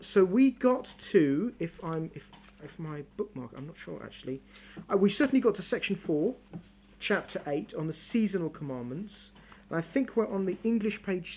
So we got to, if my bookmark, I'm not sure actually, we certainly got to section 4, chapter 8 on the seasonal commandments. And I think we're on the English page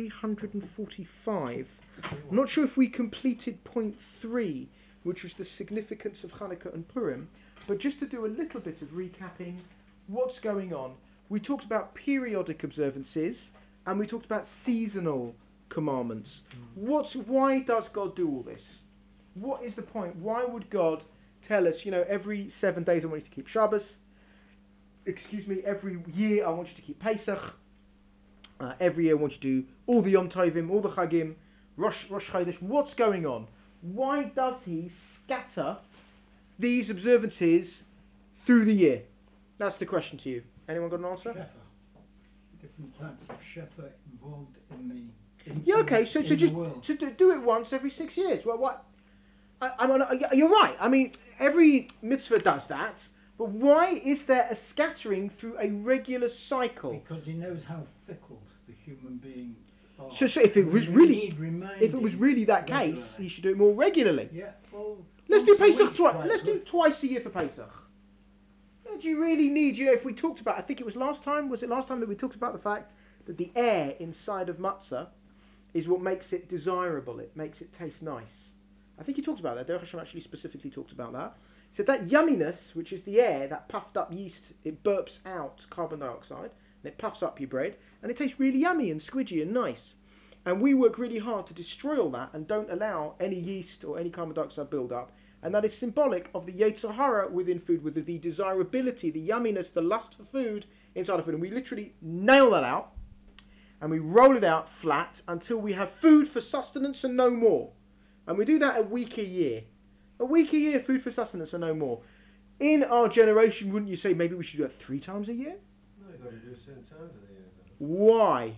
345. I'm not sure if we completed point 3, which was the significance of Hanukkah and Purim, but just to do a little bit of recapping what's going on. We talked about periodic observances and we talked about seasonal commandments. Why does God do all this? What is the point? Why would God tell us, every 7 days I want you to keep Shabbos? Every year I want you to keep Pesach. Every year I want you to do all the Yom Tovim, all the Chagim, Rosh Chodesh. What's going on? Why does he scatter these observances through the year? That's the question to you. Anyone got an answer? Shefa. Different types of Shefa involved in the yeah, okay, so just do it once every 6 years. Well, what? You're right. I mean, every mitzvah does that, but why is there a scattering through a regular cycle? Because he knows how fickle the human beings are. So if it was really that case, he should do it more regularly. Yeah. Well, let's do Pesach twice. Let's do twice a year for Pesach. Do you really need? If we talked about, I think it was last time. Was it last time that we talked about the fact that the air inside of matzah is what makes it desirable. It makes it taste nice. I think he talked about that. Derech Hashem actually specifically talked about that. He said that yumminess, which is the air, that puffed up yeast, it burps out carbon dioxide, and it puffs up your bread, and it tastes really yummy and squidgy and nice. And we work really hard to destroy all that and don't allow any yeast or any carbon dioxide build up. And that is symbolic of the Yetzer Hara within food, with the desirability, the yumminess, the lust for food inside of food. And we literally nail that out. And we roll it out flat until we have food for sustenance and no more. And we do that a week a year. A week a year, food for sustenance and no more. In our generation, wouldn't you say maybe we should do that 3 times a year? No, you've got to do it 7 times a year. Why?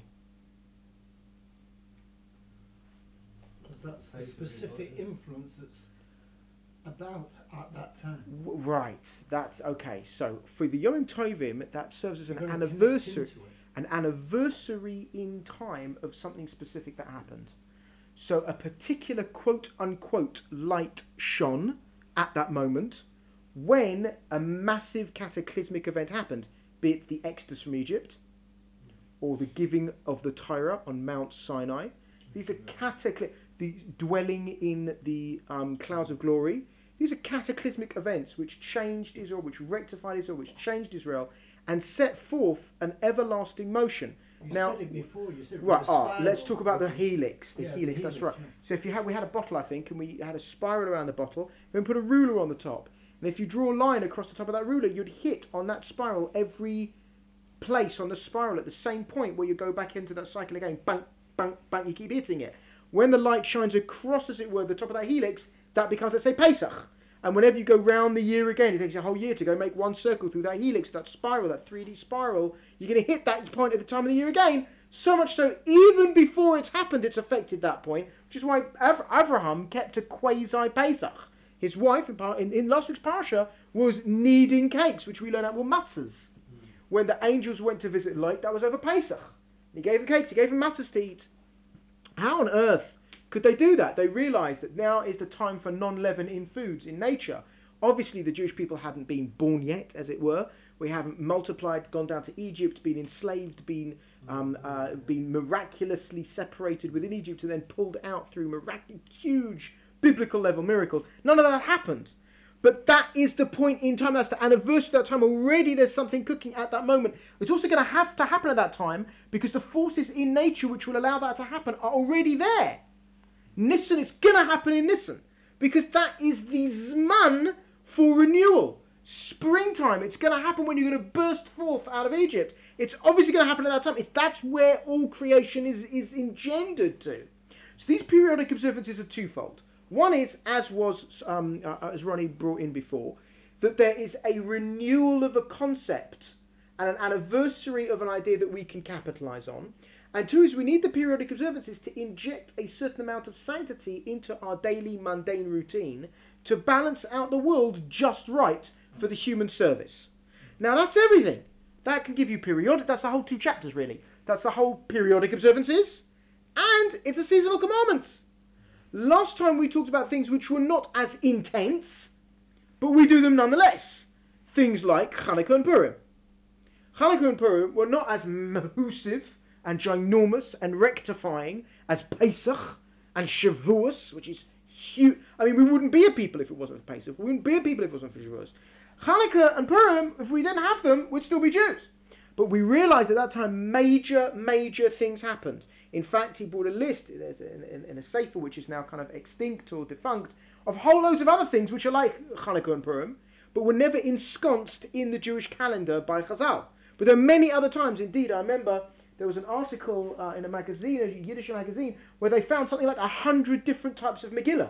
Because that's the specific influence that's about at that time. Right, that's okay. So for the Yom Tovim, that serves as an anniversary. An anniversary in time of something specific that happened. So a particular quote-unquote light shone at that moment when a massive cataclysmic event happened, be it the Exodus from Egypt or the giving of the Torah on Mount Sinai. These are the dwelling in the clouds of glory. These are cataclysmic events which changed Israel, which rectified Israel, which changed Israel, and set forth an everlasting motion. You said it before. You said right. Let's talk about the helix. The helix. That's right. Yeah. So if we had a bottle, I think, and we had a spiral around the bottle, then put a ruler on the top, and if you draw a line across the top of that ruler, you'd hit on that spiral every place on the spiral at the same point where you go back into that cycle again. Bang, bang, bang. You keep hitting it. When the light shines across, as it were, the top of that helix, that becomes, let's say, Pesach. And whenever you go round the year again, it takes you a whole year to go make one circle through that helix, that spiral, that 3D spiral. You're going to hit that point at the time of the year again. So much so, even before it's happened, it's affected that point. Which is why Avraham kept a quasi-Pesach. His wife, in last week's Parsha, was kneading cakes, which we learn out were matzahs. When the angels went to visit Lot, that was over Pesach. He gave them cakes, he gave them matzahs to eat. How on earth could they do that? They realised that now is the time for non-leaven in foods, in nature. Obviously, the Jewish people hadn't been born yet, as it were. We haven't multiplied, gone down to Egypt, been enslaved, been miraculously separated within Egypt and then pulled out through huge biblical level miracles. None of that happened. But that is the point in time. That's the anniversary of that time. Already there's something cooking at that moment. It's also going to have to happen at that time because the forces in nature which will allow that to happen are already there. Nisan, it's going to happen in Nisan because that is the Zman for renewal. Springtime, it's going to happen when you're going to burst forth out of Egypt. It's obviously going to happen at that time. That's where all creation is engendered to. So these periodic observances are twofold. One is, as Ronnie brought in before, that there is a renewal of a concept and an anniversary of an idea that we can capitalise on. And two is we need the periodic observances to inject a certain amount of sanctity into our daily mundane routine to balance out the world just right for the human service. Now that's everything. That can give you periodic, that's the whole 2 chapters really. That's the whole periodic observances and it's the seasonal commandments. Last time we talked about things which were not as intense, but we do them nonetheless. Things like Chanukah and Purim. Chanukah and Purim were not as mahusive and ginormous and rectifying as Pesach and Shavuos, which is huge. I mean, we wouldn't be a people if it wasn't for Pesach. We wouldn't be a people if it wasn't for Shavuos. Chanukah and Purim, if we didn't have them, we'd still be Jews. But we realised at that time major things happened. In fact, he brought a list in a sefer which is now kind of extinct or defunct of whole loads of other things which are like Chanukah and Purim, but were never ensconced in the Jewish calendar by Chazal. But there are many other times. Indeed, I remember there was an article in a magazine, a Yiddish magazine, where they found something like 100 different types of Megillah,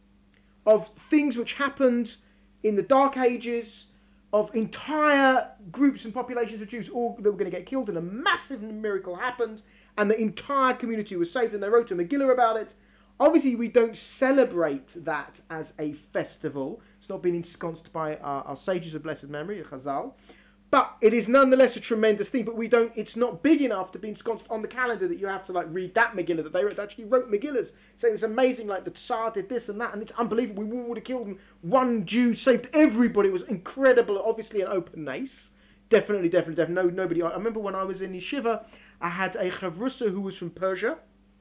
of things which happened in the Dark Ages, of entire groups and populations of Jews all that were going to get killed, and a massive miracle happened, and the entire community was saved, and they wrote a Megillah about it. Obviously, we don't celebrate that as a festival. It's not been ensconced by our sages of blessed memory, Chazal. But it is nonetheless a tremendous thing. But it's not big enough to be ensconced on the calendar that you have to like read that Megillah that they wrote. They actually wrote Megillahs saying it's amazing, like the Tsar did this and that, and it's unbelievable. We would have killed them. One Jew saved everybody. It was incredible. Obviously an open nace. Definitely. Nobody. I remember when I was in Yeshiva, I had a chavrusa who was from Persia.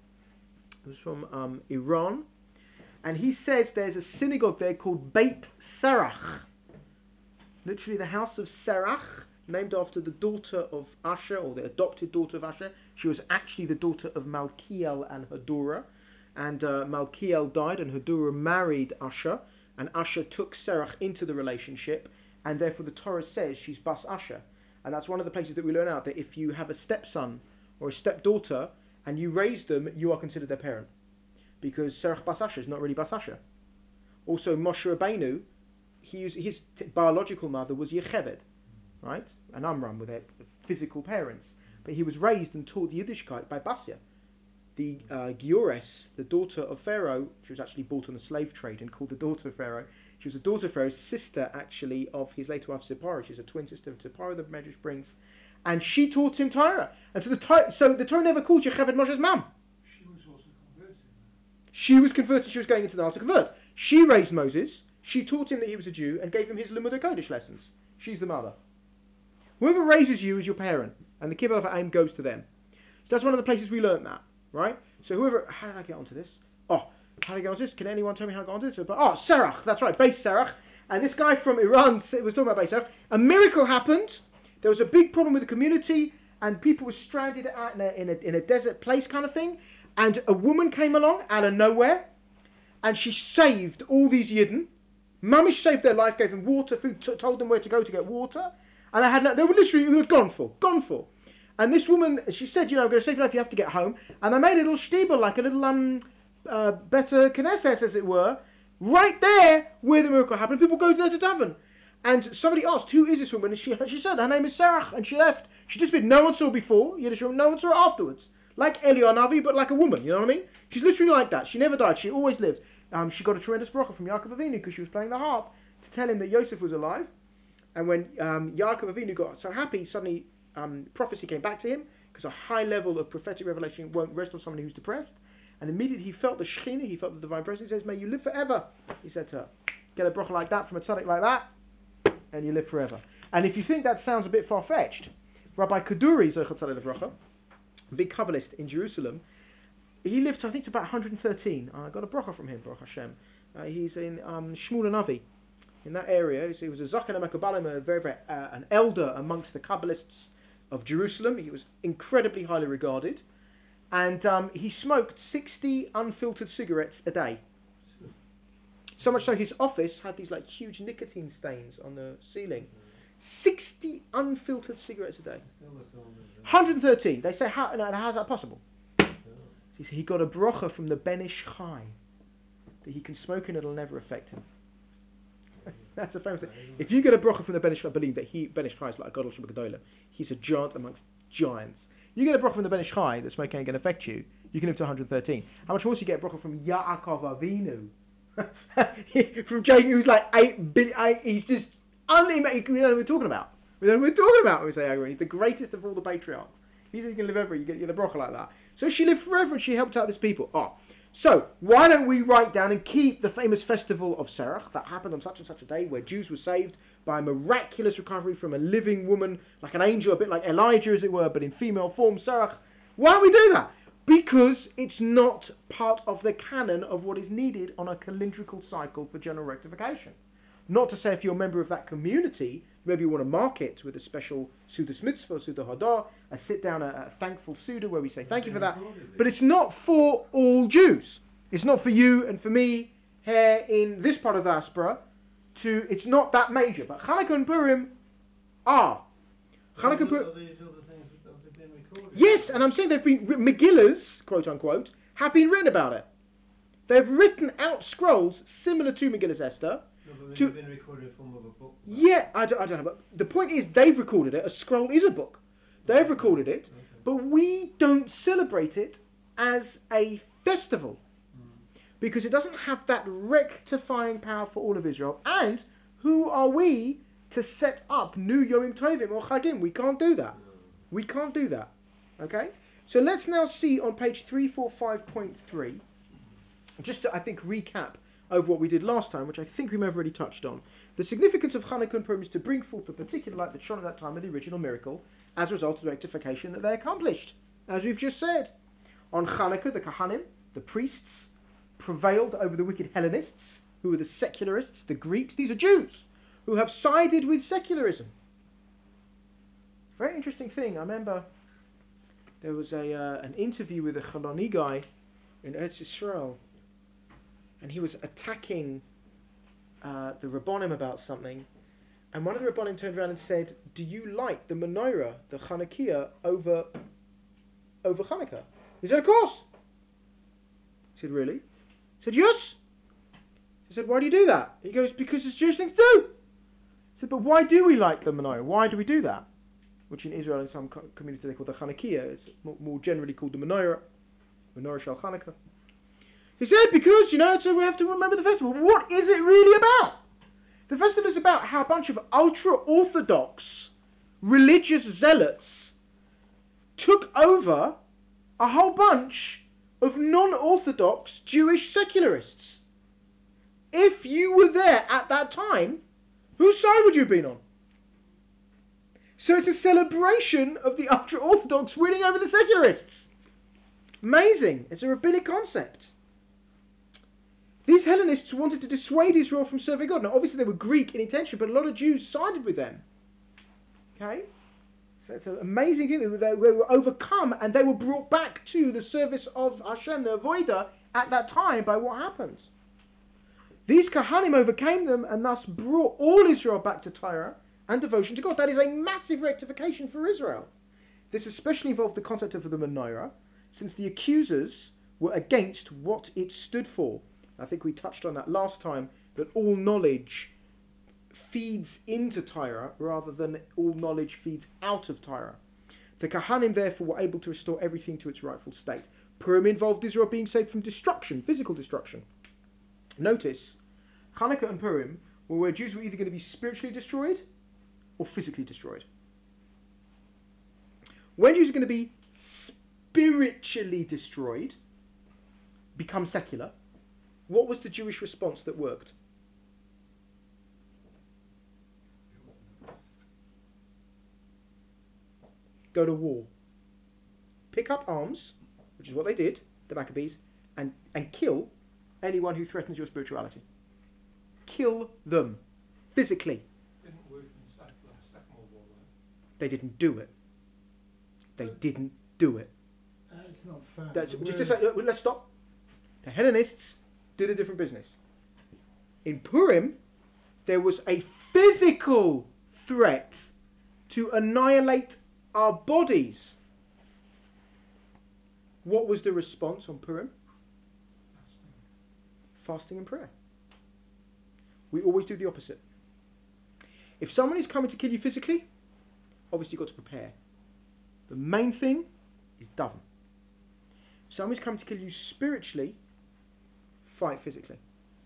He was from Iran. And he says there's a synagogue there called Beit Serach. Literally the house of Serach, named after the daughter of Usher, or the adopted daughter of Usher. She was actually the daughter of Malkiel and Hadura. And Malkiel died and Hadura married Usher. And Usher took Serach into the relationship. And therefore the Torah says she's Bas Usher. And that's one of the places that we learn out that if you have a stepson or a stepdaughter and you raise them, you are considered their parent. Because Serach Bas Usher is not really Bas Usher. Also Moshe Rabbeinu, his biological mother was Yocheved, right? And Amram were their physical parents. But he was raised and taught Yiddishkeit by Basya. The Giores, the daughter of Pharaoh, she was actually bought on the slave trade and called the daughter of Pharaoh. She was the daughter of Pharaoh's sister, actually, of his later wife Zipporah. She's a twin sister of Zipporah, the Medrash brings. And she taught him Torah. And so the Torah never called Yocheved Moshe's mum. She was also converted. She was converted, she was going into the Nile to convert. She raised Moses. She taught him that he was a Jew and gave him his Limud HaKodesh lessons. She's the mother. Whoever raises you is your parent, and the Kibbutz Ha'im goes to them. So that's one of the places we learnt that, right? So how did I get onto this? How did I get onto this? Can anyone tell me how I got onto this? Serach, that's right, Beis Serach. And this guy from Iran was talking about Beis Serach. A miracle happened. There was a big problem with the community, and people were stranded in a desert place kind of thing. And a woman came along out of nowhere, and she saved all these Yidden. Mamish saved their life, gave them water, food, told them where to go to get water, and they were gone for. And this woman, she said, I'm going to save your life, you have to get home. And I made a little shtibel, like a little better Knesset, as it were, right there where the miracle happened. People go there to daven. And somebody asked, who is this woman? And she said, her name is Serach, and she left. She disappeared. No one saw her before, Yiddish woman, no one saw her afterwards. Like Eliyahu Navi, but like a woman, you know what I mean? She's literally like that. She never died, she always lived. She got a tremendous bracha from Yaakov Avinu because she was playing the harp to tell him that Yosef was alive. And when Yaakov Avinu got so happy, suddenly prophecy came back to him because a high level of prophetic revelation won't rest on someone who's depressed. And immediately he felt the Shekhinah, he felt the divine presence. He says, may you live forever. He said to her, get a bracha like that from a tzaddik like that, and you live forever. And if you think that sounds a bit far-fetched, Rabbi Kaduri, Zochat Tzaddik Bracha, a big Kabbalist in Jerusalem, he lived, I think, to about 113. I got a bracha from him, Baruch Hashem. He's in Shmuel Navi, in that area. So he was a Zaken HaMekabalim, an elder amongst the Kabbalists of Jerusalem. He was incredibly highly regarded. And he smoked 60 unfiltered cigarettes a day. So much so his office had these like huge nicotine stains on the ceiling. 60 unfiltered cigarettes a day. 113. They say, how's that possible? He got a bracha from the Ben Ish Chai that he can smoke and it'll never affect him. That's a famous thing. If you get a bracha from the Ben Ish Chai, believe that Ben Ish Chai is like a Gadol Shabbat. He's a giant amongst giants. You get a bracha from the Ben Ish Chai that smoking ain't going to affect you, you can live to 113. How much more do you get a bracha from Yaakov Avinu? From Jacob, who's like 8 billion, he's just unimaginable. We don't know what we're talking about. We don't know what we're talking about when we say Yaakov. He's the greatest of all the patriarchs. He said you can live ever, you get a bracha like that. So she lived forever and she helped out these people. So, why don't we write down and keep the famous festival of Serach that happened on such and such a day where Jews were saved by a miraculous recovery from a living woman, like an angel, a bit like Elijah as it were, but in female form, Serach. Why don't we do that? Because it's not part of the canon of what is needed on a calendrical cycle for general rectification. Not to say if you're a member of that community, maybe you want to mark it with a special Sudas Mitzvah, Suda Hadar, a sit down, a thankful Suda where we say thank you for that. But it's not for all Jews. It's not for you and for me here in this part of the diaspora. It's not that major. But Chanukah and Purim are. Chanukah and Purim. Are these other things that have been recorded? Yes, and I'm saying they've been Megillas, quote unquote, have been written about it. They've written out scrolls similar to Megillas Esther. No, but To- they've been recorded in the form of a book. Yeah, I don't know, but the point is they've recorded it. A scroll is a book. They've recorded it, Okay. but we don't celebrate it as a festival because it doesn't have that rectifying power for all of Israel. And who are we to set up new Yom Tovim or Chagim? We can't do that. We can't do that. Okay? So let's now see on page 345.3, just to, I think, recap over what we did last time, which I think we may have already touched on. The significance of Chanukah and Purim is to bring forth the particular light that shone at that time of the original miracle as a result of the rectification that they accomplished, as we've just said. On Chanukah, the Kahanim, the priests, prevailed over the wicked Hellenists, who were the secularists, the Greeks. These are Jews who have sided with secularism. Very interesting thing. I remember there was an interview with a Chaloni guy in Eretz Yisrael, and he was attacking the Rabbonim about something, and one of the Rabbonim turned around and said, "Do you like the menorah, the Chanukiah, over Chanukah?" He said, "Of course." He said, "Really?" He said, "Yes." He said, "Why do you do that?" He goes, "Because it's a Jewish thing to do." He said, "But why do we like the menorah? Why do we do that?" Which in Israel, in some community, they call the Chanukiah. It's more generally called the menorah Shal Chanukah. He said, because, so we have to remember the festival. What is it really about? The festival is about how a bunch of ultra-Orthodox religious zealots took over a whole bunch of non-Orthodox Jewish secularists. If you were there at that time, whose side would you have been on? So it's a celebration of the ultra-Orthodox winning over the secularists. Amazing. It's a rabbinic concept. These Hellenists wanted to dissuade Israel from serving God. Now, obviously, they were Greek in intention, but a lot of Jews sided with them. Okay? So it's an amazing thing. They were overcome, and they were brought back to the service of Hashem, the Avodah, at that time by what happened. These Kahanim overcame them, and thus brought all Israel back to Torah and devotion to God. That is a massive rectification for Israel. This especially involved the concept of the menorah, since the accusers were against what it stood for. I think we touched on that last time, that all knowledge feeds into Torah rather than all knowledge feeds out of Torah. The Kahanim therefore were able to restore everything to its rightful state. Purim involved Israel being saved from destruction, physical destruction. Notice, Chanukah and Purim were where Jews were either going to be spiritually destroyed or physically destroyed. When Jews are going to be spiritually destroyed, become secular, what was the Jewish response that worked? Go to war. Pick up arms, which is what they did, the Maccabees, and kill anyone who threatens your spirituality. Kill them. Physically. Didn't work in the Second World War, though. They didn't do it. They didn't do it. It's not fair. Let's stop. The Hellenists did a different business. In Purim, there was a physical threat to annihilate our bodies. What was the response on Purim? Fasting and prayer. We always do the opposite. If someone is coming to kill you physically, obviously you've got to prepare. The main thing is daven. If someone is coming to kill you spiritually, fight physically.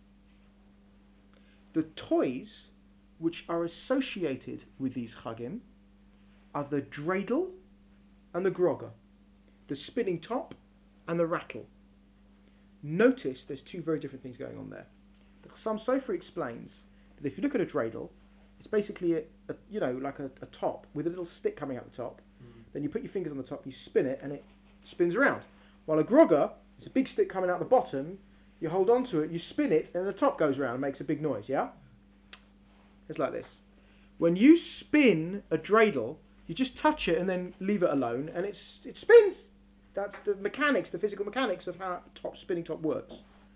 The toys which are associated with these chagim are the dreidel and the grogger, the spinning top and the rattle. Notice there's two very different things going on there. The Chassam Sofer explains that if you look at a dreidel, it's basically like a top with a little stick coming out the top. Then you put your fingers on the top, you spin it, and it spins around. While a grogger is a big stick coming out the bottom. You hold on to it, you spin it, and the top goes around and makes a big noise. Yeah, it's like this. When you spin a dreidel, you just touch it and then leave it alone, and it spins. That's the mechanics, the physical mechanics of how spinning top works.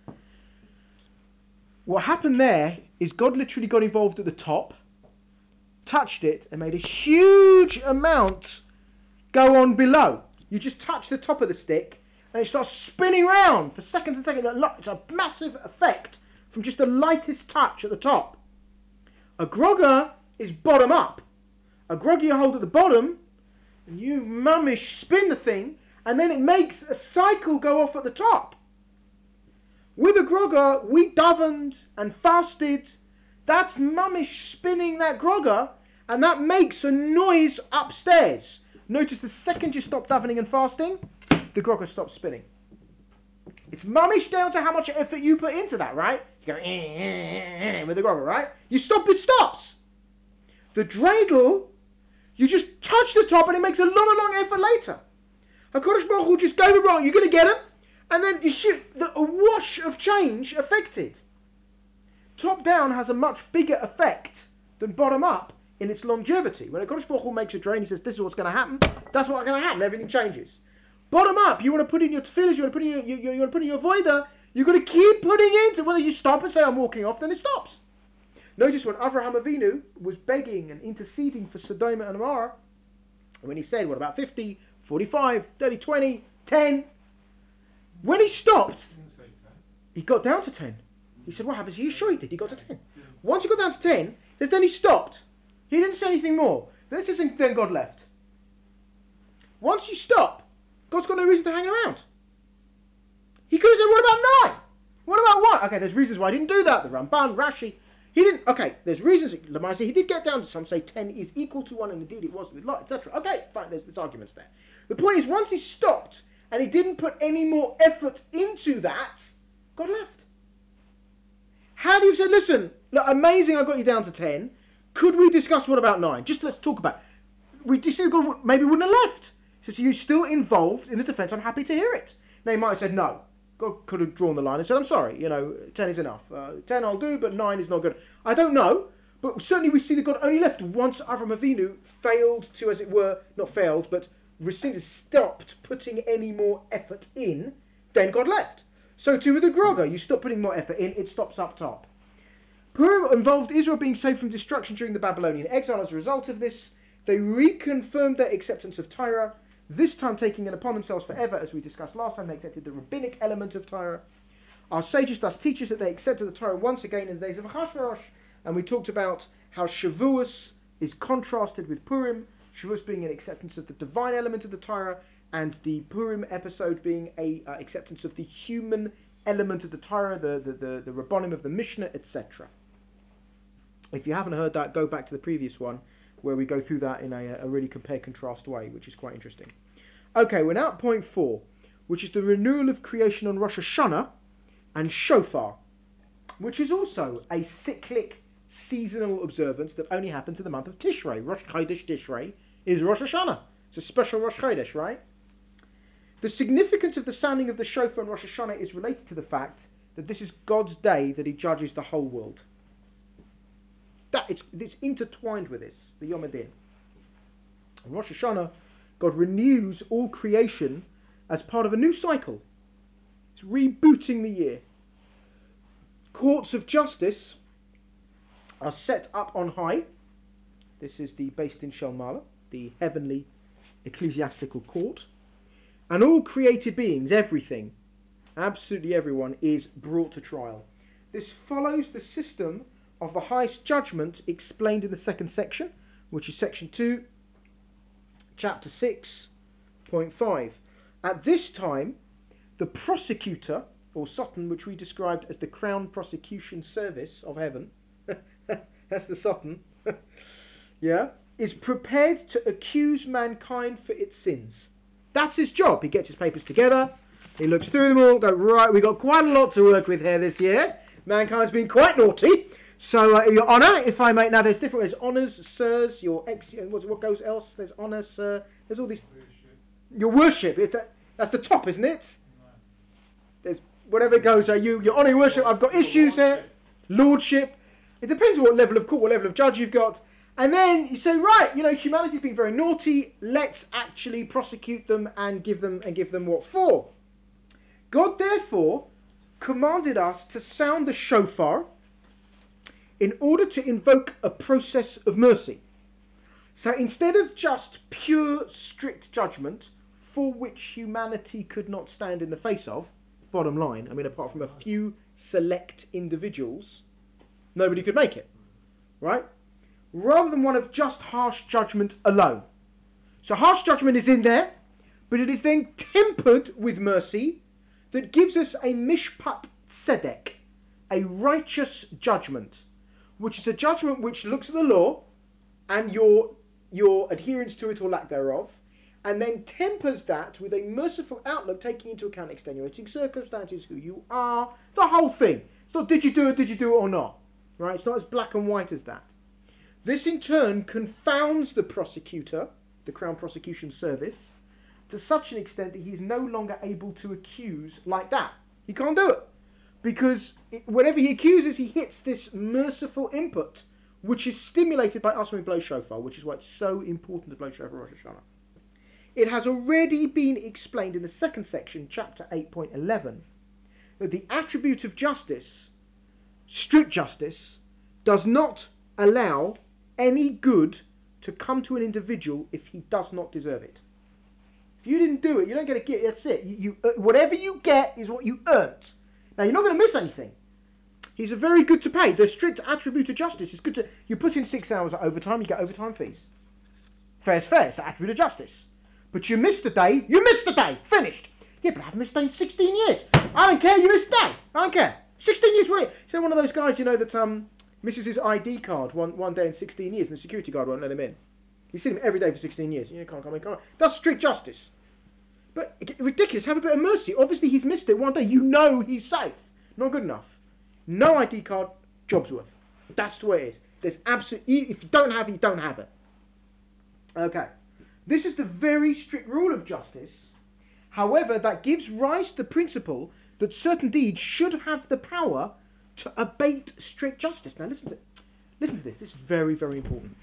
What happened there is God literally got involved at the top, touched it, and made a huge amount go on below. You just touch the top of the stick, and it starts spinning around for seconds and seconds. It's a massive effect from just the lightest touch at the top. A grogger is bottom up. A grogger you hold at the bottom, and you mummish spin the thing, and then it makes a cycle go off at the top. With a grogger, we davened and fasted. That's mummish spinning that grogger, and that makes a noise upstairs. Notice the second you stop davening and fasting, the grogger stops spinning. It's mummish down to how much effort you put into that, right? You go with the grogger, right? You stop, it stops. The dreidel, you just touch the top and it makes a lot of long effort later. HaKadosh Baruch Hu just gave it wrong. You're going to get him, and then you shoot a wash of change affected. Top down has a much bigger effect than bottom up in its longevity. When HaKadosh Baruch Hu makes a drain, he says, this is what's going to happen. That's what's going to happen. Everything changes. Bottom up, you want to put in your tefillahs, you want to put in your avodah, you've got to keep putting into whether you stop and say, I'm walking off, then it stops. Notice when Avraham Avinu was begging and interceding for Sodom and Amorah, when he said, what about 50, 45, 30, 20, 10? When he stopped, he got down to 10. He said, what happens? Are you sure he did? He got to 10. Once he got down to 10, then he stopped. He didn't say anything more. Then God left. Once you stop, God's got no reason to hang around. He could have said, what about 9? What about 1? Okay, there's reasons why I didn't do that. The Ramban, Rashi. He didn't. Okay, there's reasons. Lamaisa, he did get down to some say 10 is equal to 1, and indeed it was with Lot, etc. Okay, fine, there's arguments there. The point is, once he stopped, and he didn't put any more effort into that, God left. How do you say, listen, look, amazing, I got you down to 10. Could we discuss what about 9? Just let's talk about it. We just God maybe wouldn't have left. So you're still involved in the defence. I'm happy to hear it. Now he might have said no. God could have drawn the line and said, I'm sorry, 10 is enough. 10 I'll do, but 9 is not good. I don't know, but certainly we see that God only left once Avraham Avinu failed to, as it were, not failed, but stopped putting any more effort in, then God left. So too with the grogger. You stop putting more effort in, it stops up top. Purim involved Israel being saved from destruction during the Babylonian exile. As a result of this, they reconfirmed their acceptance of Torah, this time taking it upon themselves forever. As we discussed last time, they accepted the rabbinic element of Torah. Our sages thus teach us that they accepted the Torah once again in the days of Achashverosh, and we talked about how Shavuos is contrasted with Purim, Shavuos being an acceptance of the divine element of the Torah, and the Purim episode being a acceptance of the human element of the Torah, the Rabbonim of the Mishnah, etc. If you haven't heard that, go back to the previous one, where we go through that in a really compare-contrast way, which is quite interesting. Okay, we're now at point 4, which is the renewal of creation on Rosh Hashanah and Shofar, which is also a cyclic seasonal observance that only happens in the month of Tishrei. Rosh Chodesh Tishrei is Rosh Hashanah. It's a special Rosh Chodesh, right? The significance of the sounding of the shofar on Rosh Hashanah is related to the fact that this is God's day that he judges the whole world. It's intertwined with this, the Yom Adin. On Rosh Hashanah, God renews all creation as part of a new cycle. It's rebooting the year. Courts of justice are set up on high. This is the Beis Din Shel Ma'ala, the heavenly ecclesiastical court. And all created beings, everything, absolutely everyone, is brought to trial. This follows the system of the highest judgment explained in the second section, which is section 2, chapter 6.5. At this time, the prosecutor, or Satan, which we described as the Crown Prosecution Service of heaven, that's the Satan, yeah, is prepared to accuse mankind for its sins. That's his job. He gets his papers together, He looks through them all, go, right, we've got quite a lot to work with here this year. Mankind's been quite naughty. So, your honour, if I may, now there's different, there's honours, sirs, your what goes else? There's honour, sir, there's all these, your worship, that's the top, isn't it? There's, whatever it goes, your honour, your worship, I've got issues here, lordship, it depends what level of court, what level of judge you've got, and then you say, right, humanity's been very naughty, let's actually prosecute them and give them what for. God, therefore, commanded us to sound the shofar in order to invoke a process of mercy. So instead of just pure strict judgment for which humanity could not stand in the face of, bottom line, apart from a few select individuals, nobody could make it, right? Rather than one of just harsh judgment alone. So harsh judgment is in there, but it is then tempered with mercy that gives us a mishpat tzedek, a righteous judgment, which is a judgment which looks at the law and your adherence to it or lack thereof, and then tempers that with a merciful outlook, taking into account extenuating circumstances, who you are, the whole thing. It's not did you do it or not, right? It's not as black and white as that. This in turn confounds the prosecutor, the Crown Prosecution Service, to such an extent that he's no longer able to accuse like that. He can't do it. Because whenever he accuses, he hits this merciful input, which is stimulated by us when we blow shofar, which is why it's so important to blow shofar Rosh Hashanah. It has already been explained in the second section, chapter 8.11, that the attribute of justice, strict justice, does not allow any good to come to an individual if he does not deserve it. If you didn't do it, you don't get a gift. That's it. Whatever you get is what you earned. Now, you're not going to miss anything. He's a very good to pay. The strict attribute of justice is good to... You put in 6 hours of overtime, you get overtime fees. Fair's fair. It's the attribute of justice. But you missed a day, you missed a day. Finished. Yeah, but I haven't missed a day in 16 years. I don't care, you missed a day. I don't care. 16 years, really. So one of those guys, that misses his ID card one day in 16 years and the security guard won't let him in. He's seen him every day for 16 years. You can't come in. That's strict justice. But ridiculous, have a bit of mercy. Obviously he's missed it one day. He's safe. Not good enough. No ID card, job's worth. That's the way it is. There's absolutely, if you don't have it, you don't have it. Okay. This is the very strict rule of justice. However, that gives rise to the principle that certain deeds should have the power to abate strict justice. Now listen to this. This is very, very important.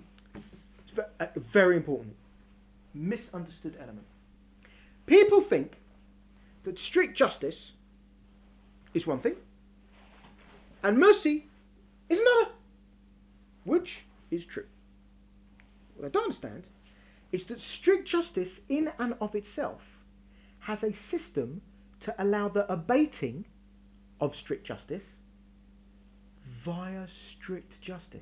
It's very important. Misunderstood element. People think that strict justice is one thing and mercy is another, which is true. What I don't understand is that strict justice in and of itself has a system to allow the abating of strict justice via strict justice.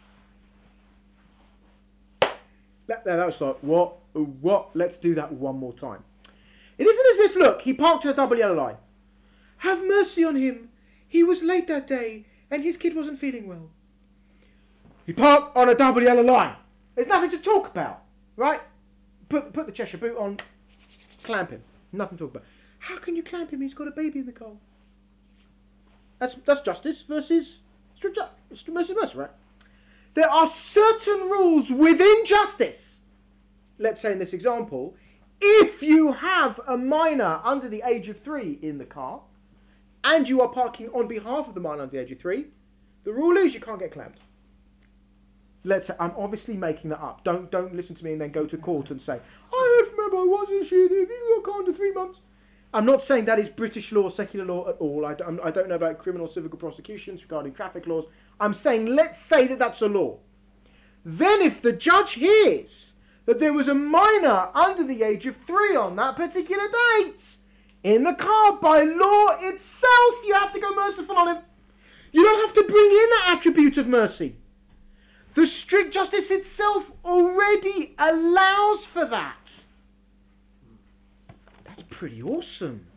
That was like, what? Let's do that one more time. It isn't as if, look, he parked at a double yellow line. Have mercy on him. He was late that day and his kid wasn't feeling well. He parked on a double yellow line. There's nothing to talk about, right? Put the Cheshire boot on, clamp him. Nothing to talk about. How can you clamp him? He's got a baby in the car. That's justice versus strict justice, mercy, right? There are certain rules within justice. Let's say in this example, if you have a minor under the age of 3 in the car, and you are parking on behalf of the minor under the age of 3, the rule is you can't get clamped. Let's say, I'm obviously making that up. Don't listen to me and then go to court and say, I heard from Rabbi, what's this shit? If you got under 3 months. I'm not saying that is British law, secular law at all. I don't know about criminal civil prosecutions regarding traffic laws. I'm saying, let's say that that's a law. Then if the judge hears that there was a minor under the age of 3 on that particular date in the car, by law itself, you have to go merciful on him. You don't have to bring in that attribute of mercy. The strict justice itself already allows for that. That's pretty awesome.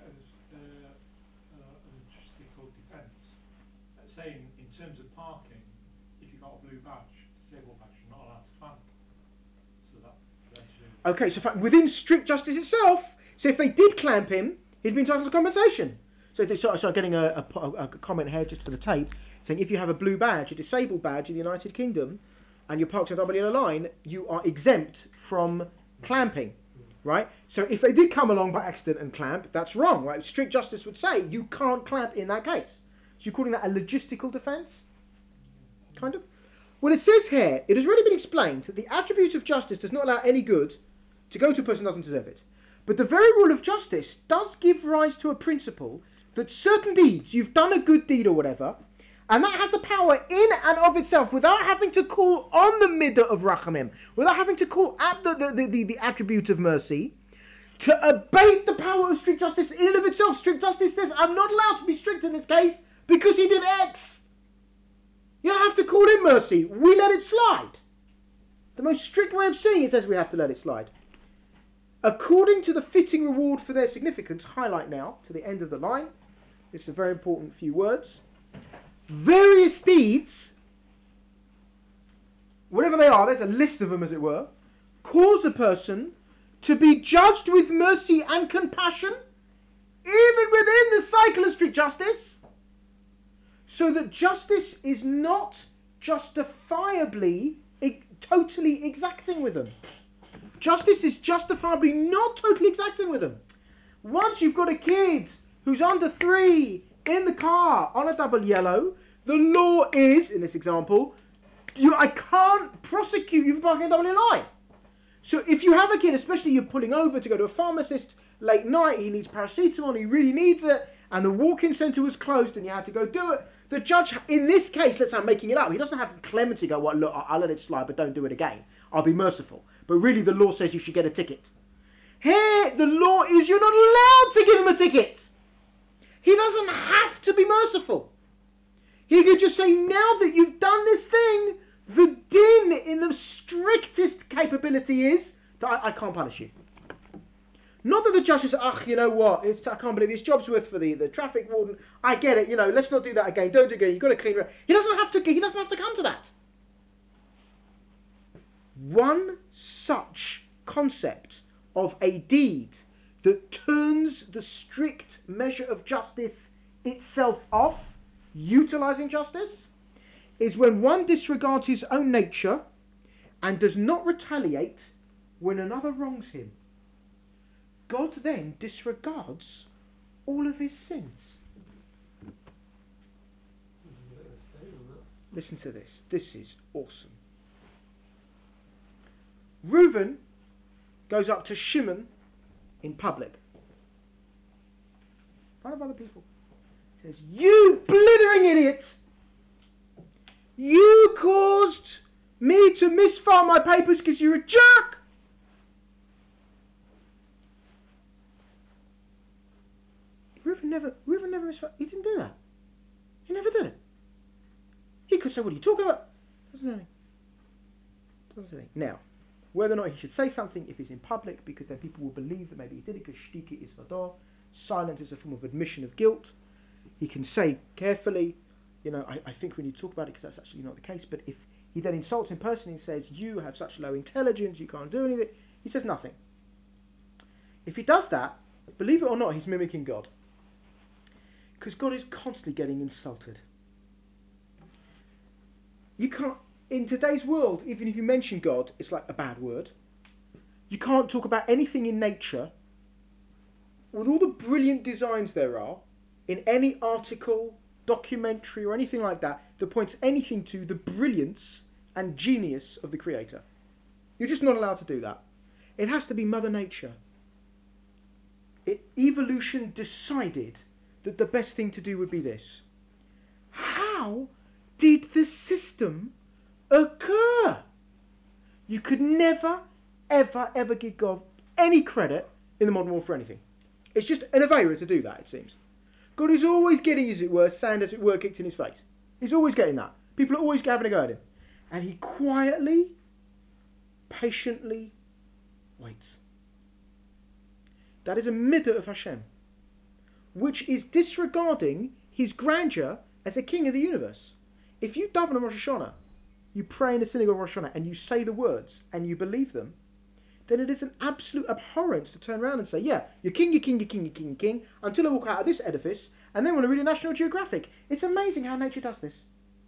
Just called defence. Saying in terms of parking, if you've got a blue badge, disabled badge, you're not allowed to clamp. So that. Okay, so within strict justice itself, so if they did clamp him, He'd be entitled to compensation. So they start getting a comment here just for the tape, saying if you have a blue badge, a disabled badge in the United Kingdom, and you're parked on a double yellow line, you are exempt from clamping, right? So if they did come along by accident and clamp, that's wrong, right? Strict justice would say you can't clamp in that case. So you're calling that a logistical defence? Kind of? Well, it says here, it has already been explained that the attribute of justice does not allow any good to go to a person who doesn't deserve it. But the very rule of justice does give rise to a principle that certain deeds, you've done a good deed or whatever, and that has the power in and of itself, without having to call on the midah of rachamim, without having to call at the attribute of mercy, to abate the power of strict justice in and of itself. Strict justice says, I'm not allowed to be strict in this case because he did X. You don't have to call in mercy. We let it slide. The most strict way of seeing it says we have to let it slide. According to the fitting reward for their significance, highlight now to the end of the line. This is a very important few words. Various deeds, whatever they are, there's a list of them as it were, cause a person to be judged with mercy and compassion, even within the cycle of strict justice, so that justice is not justifiably totally exacting with them. Justice is justifiably not totally exacting with them. Once you've got a kid who's under 3 in the car on a double yellow, the law is, in this example, I can't prosecute you for parking a double yellow line. So if you have a kid, especially you're pulling over to go to a pharmacist late night, he needs paracetamol, he really needs it, and the walk-in centre was closed and you had to go do it, the judge, in this case, let's say I'm making it up, he doesn't have clemency go, well, look, I'll let it slide, but don't do it again. I'll be merciful. But really the law says you should get a ticket. Here, the law is you're not allowed to give him a ticket. He doesn't have to be merciful. He could just say, now that you've done this thing, the din in the strictest capability is that I can't punish you. Not that the judge says, you know what, I can't believe his job's worth for the traffic warden. I get it, let's not do that again. Don't do it again. You've got to clean it up. He doesn't have to come to that. One such concept of a deed that turns the strict measure of justice itself off, utilizing justice, is when one disregards his own nature and does not retaliate when another wrongs him. God then disregards all of his sins. Listen to this. This is awesome. Reuben goes up to Shimon in public, in front of other people. Says, you blithering idiot! You caused me to misfile my papers because you're a jerk! Reuben never misfiled. He didn't do that. He never did it. He could say, what are you talking about? Doesn't know. Doesn't say anything. Now, whether or not he should say something if he's in public, because then people will believe that maybe he did it because shtika is vador. Silence is a form of admission of guilt. He can say carefully, I think we need to talk about it because that's actually not the case. But if he then insults him personally and says, you have such low intelligence, you can't do anything, he says nothing. If he does that, believe it or not, he's mimicking God. Because God is constantly getting insulted. You can't, in today's world, even if you mention God, it's like a bad word. You can't talk about anything in nature, with all the brilliant designs there are, in any article, documentary, or anything like that points anything to the brilliance and genius of the Creator. You're just not allowed to do that. It has to be Mother Nature. Evolution decided that the best thing to do would be this. How did the system occur? You could never, ever, ever give God any credit in the modern world for anything. It's just an Aveira to do that, it seems. God is always getting, as it were, sand, as it were, kicked in his face. He's always getting that. People are always having a go at him. And he quietly, patiently waits. That is a midah of Hashem, which is disregarding his grandeur as a king of the universe. If you daven on Rosh Hashanah, you pray in the synagogue of Rosh Hashanah, and you say the words, and you believe them, then it is an absolute abhorrence to turn around and say, yeah, you're king, you're king, you're king, you're king, you're king, until I walk out of this edifice, and then when I read a National Geographic. It's amazing how nature does this.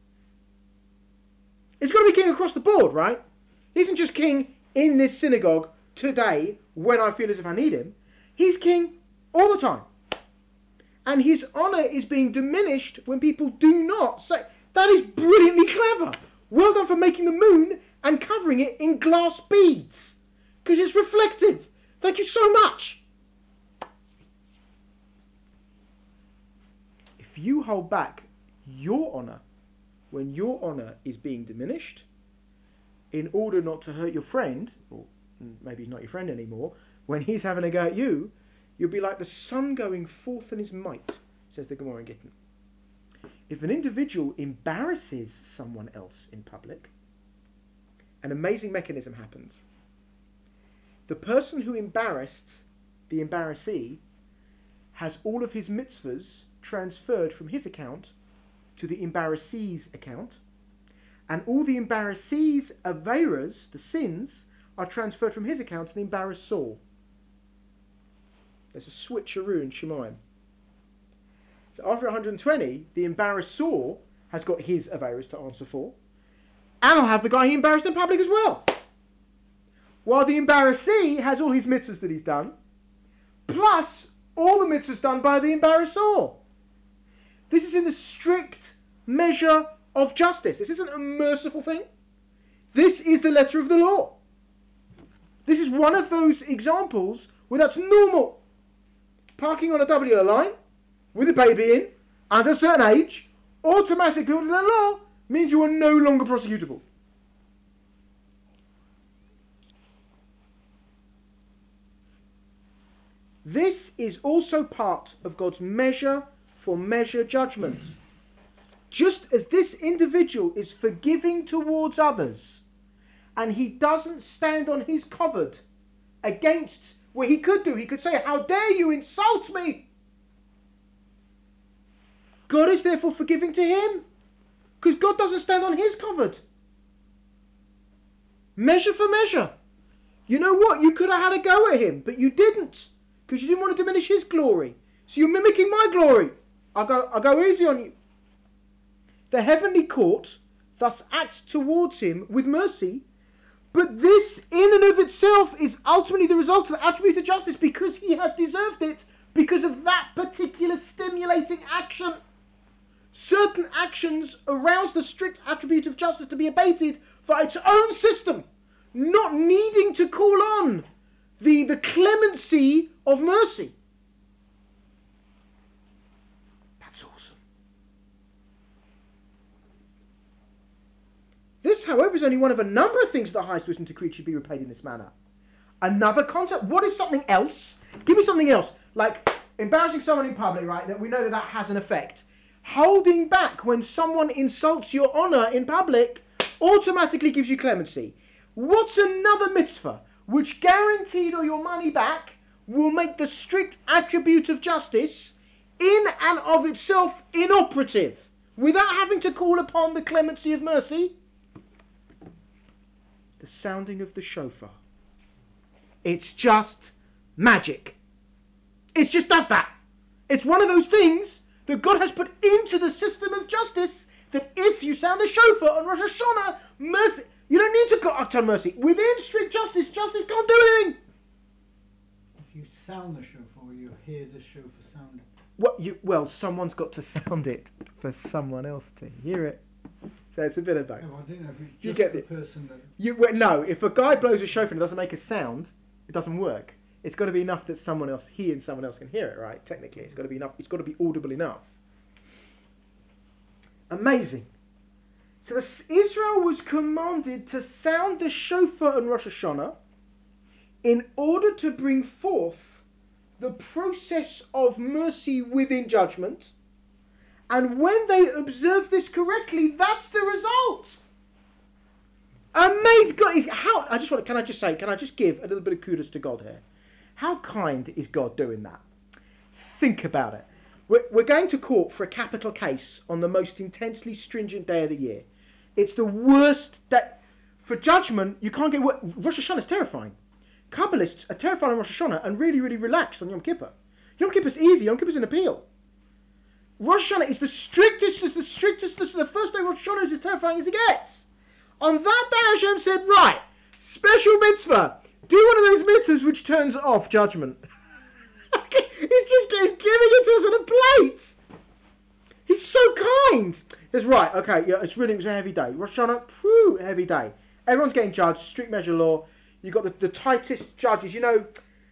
It's got to be king across the board, right? He isn't just king in this synagogue today when I feel as if I need him. He's king all the time. And his honour is being diminished when people do not say. That is brilliantly clever. Well done for making the moon and covering it in glass beads. Because it's reflective. Thank you so much. If you hold back your honour when your honour is being diminished, in order not to hurt your friend, or maybe he's not your friend anymore, when he's having a go at you, you'll be like the sun going forth in his might, says the Gemara in Gittin. If an individual embarrasses someone else in public, an amazing mechanism happens. The person who embarrassed the embarrassee has all of his mitzvahs transferred from his account to the embarrassee's account, and all the embarrassee's aveiras, the sins, are transferred from his account to the embarrassor. There's a switcheroo in Shemaim. So after 120, the embarrassor has got his aveiras to answer for, and I'll have the guy he embarrassed in public as well. While the embarrassee has all his mitzvahs that he's done, plus all the mitzvahs done by the embarrassor. This is in the strict measure of justice. This isn't a merciful thing. This is the letter of the law. This is one of those examples where that's normal. Parking on a double yellow line, with a baby in, under a certain age, automatically under the law, means you are no longer prosecutable. This is also part of God's measure for measure judgment. Just as this individual is forgiving towards others, and he doesn't stand on his covered against what he could do. He could say, how dare you insult me? God is therefore forgiving to him, because God doesn't stand on his covered. Measure for measure. You know what? You could have had a go at him, but you didn't, because you didn't want to diminish his glory. So you're mimicking my glory. I'll go easy on you. The heavenly court thus acts towards him with mercy, but this in and of itself is ultimately the result of the attribute of justice, because he has deserved it because of that particular stimulating action. Certain actions arouse the strict attribute of justice to be abated for its own system, not needing to call on the clemency of mercy. That's awesome. This, however, is only one of a number of things that the highest wisdom decreed should be repaid in this manner. Another concept. What is something else? Give me something else. Like embarrassing someone in public, right? That we know that has an effect. Holding back when someone insults your honour in public automatically gives you clemency. What's another mitzvah which guaranteed or your money back will make the strict attribute of justice in and of itself inoperative without having to call upon the clemency of mercy? The sounding of the shofar. It's just magic. It just does that. It's one of those things that God has put into the system of justice, that if you sound a shofar on Rosh Hashanah, mercy, you don't need to go up to mercy. Within strict justice, justice can't do anything. If you sound the shofar, you hear the shofar sound. Well, someone's got to sound it for someone else to hear it. So it's a bit of both. No, I don't know if it's You just get the it. person that... No, if a guy blows a shofar and it doesn't make a sound, it doesn't work. It's got to be enough that someone else, he and someone else can hear it, right? Technically, it's got to be enough. It's got to be audible enough. Amazing. So Israel was commanded to sound the shofar on Rosh Hashanah in order to bring forth the process of mercy within judgment. And when they observe this correctly, that's the result. Amazing. God, can I just give a little bit of kudos to God here? How kind is God doing that? Think about it. We're going to court for a capital case on the most intensely stringent day of the year. It's the worst day. For judgment, you can't get... Rosh Hashanah is terrifying. Kabbalists are terrified on Rosh Hashanah and really, really relaxed on Yom Kippur. Yom Kippur's easy. Yom Kippur's an appeal. Rosh Hashanah is the strictest. The first day of Rosh Hashanah is as terrifying as it gets. On that day, Hashem said, right, special mitzvah. Do one of those mitzvahs which turns off judgment. He's giving it to us on a plate. He's so kind. It's right, okay, yeah, it was a heavy day. Rosh Hashanah, heavy day. Everyone's getting judged, strict measure law. You've got the tightest judges. You know,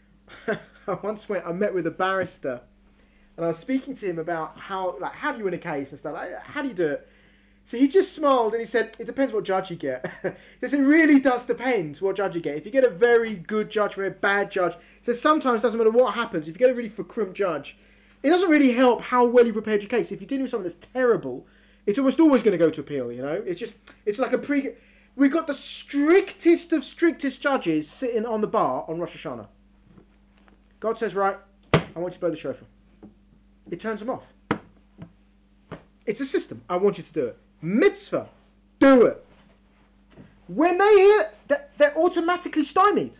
I met with a barrister, and I was speaking to him about how do you win a case and stuff. How do you do it? So he just smiled and he said, it depends what judge you get. He said, it really does depend what judge you get. If you get a very good judge or a bad judge, he says sometimes it doesn't matter what happens. If you get a really verkrumt judge, it doesn't really help how well you prepared your case. If you're dealing with someone that's terrible, it's almost always going to go to appeal, you know. It's like we've got the strictest of strictest judges sitting on the bar on Rosh Hashanah. God says, right, I want you to blow the shofar. It turns them off. It's a system. I want you to do it. Mitzvah, do it. When they hear that, they're automatically stymied.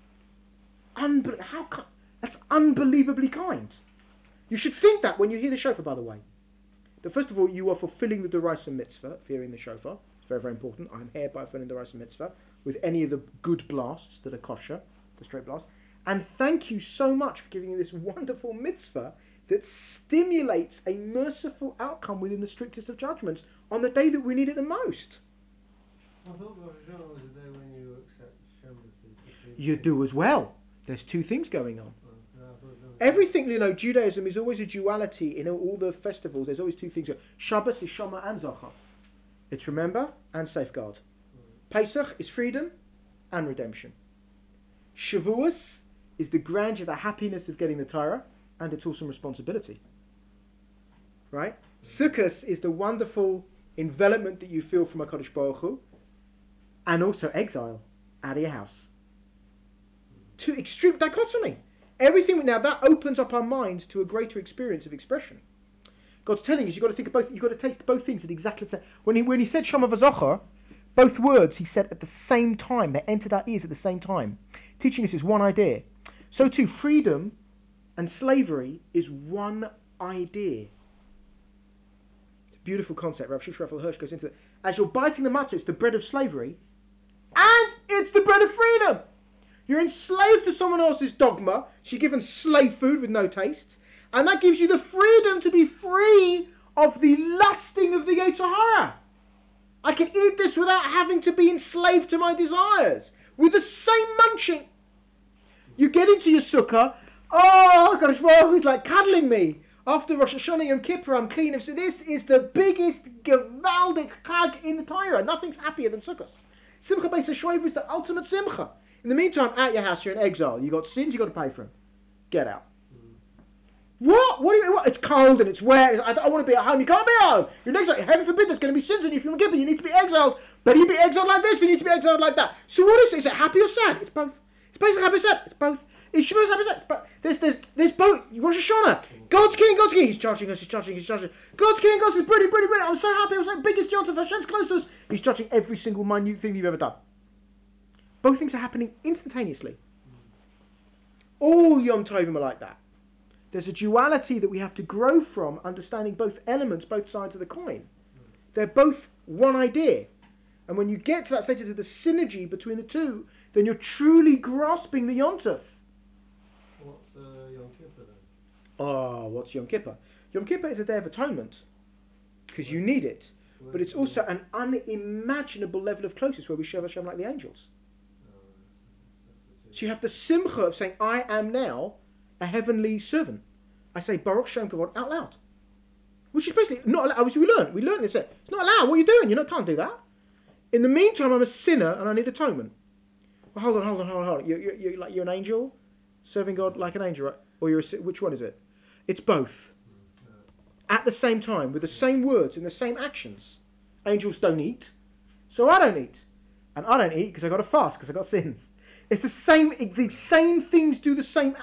That's unbelievably kind. You should think that when you hear the shofar, by the way. That first of all, you are fulfilling the D'oraisa mitzvah, hearing the shofar. It's very, very important. I'm here by fulfilling the D'oraisa mitzvah with any of the good blasts that are kosher, the straight blast. And thank you so much for giving me this wonderful mitzvah that stimulates a merciful outcome within the strictest of judgments on the day that we need it the most. I thought Rosh Hashanah was the day when you accept Shem. You do as well. There's two things going on. Everything, you know, Judaism is always a duality in all the festivals. There's always two things. Shabbos is Shoma and Zachar. It's remember and safeguard. Pesach is freedom and redemption. Shavuos is the grandeur, the happiness of getting the Torah, and it's also responsibility. Right? Sukkot is the wonderful envelopment that you feel from HaKadosh Baruch Hu, and also exile out of your house. Two extreme dichotomy. Everything now that opens up our minds to a greater experience of expression. God's telling us you've got to think of both. You've got to taste both things at exactly the same. When he said Shama v'Zochar, both words he said at the same time. They entered our ears at the same time, teaching us is one idea. So too, freedom and slavery is one idea. It's a beautiful concept. Rav Shimshon Raphael Hirsch goes into it. As you're biting the matzah, it's the bread of slavery, and it's the bread of freedom. You're enslaved to someone else's dogma. So you're given slave food with no taste. And that gives you the freedom to be free of the lusting of the Yetzer Hara. I can eat this without having to be enslaved to my desires. With the same munching. You get into your sukkah. Oh, Kadosh Baruch Hu is like cuddling me. After Rosh Hashanah Yom Kippur, I'm clean. So this is the biggest gewaldic chag in the Torah. Nothing's happier than sukkahs. Simcha Beis HaShoeva is the ultimate simcha. In the meantime, at your house, you're in exile. You've got sins, you've got to pay for them. Get out. What? What do you mean? What? It's cold and it's wet. I want to be at home. You can't be at home. You're in exile. Heaven forbid there's going to be sins in you if you're Kippur. You need to be exiled. But you be exiled like this, but you need to be exiled like that. So what is it? Is it happy or sad? It's both. It's basically happy or sad. It's both. It's Shavuos happy or sad. It's both. There's both. Rosh Hashanah. God's king, God's king. He's charging us, he's charging. God's king, God's king. Brilliant. I'm so happy. I'm so biggest chance of Hashem's close to us. He's judging every single minute thing you've ever done. Both things are happening instantaneously. All Yom Tovim are like that. There's a duality that we have to grow from, understanding both elements, both sides of the coin. They're both one idea. And when you get to that stage of the synergy between the two, then you're truly grasping the Yom Tov. What's Yom Kippur then? Oh, what's Yom Kippur? Yom Kippur is a day of atonement, because you need it. But it's also an unimaginable level of closeness where we serve Hashem like the angels. So you have the simcha of saying, I am now a heavenly servant. I say Baruch Shem Kavod out loud. Which is basically not allowed, which we learn it's not allowed, what are you doing? You can't do that. In the meantime, I'm a sinner and I need atonement. Well, hold on. You're an angel? Serving God like an angel, right? Or which one is it? It's both. At the same time, with the same words and the same actions. Angels don't eat, so I don't eat. And I don't eat because I've got to fast, because I've got sins. It's the same things do the same.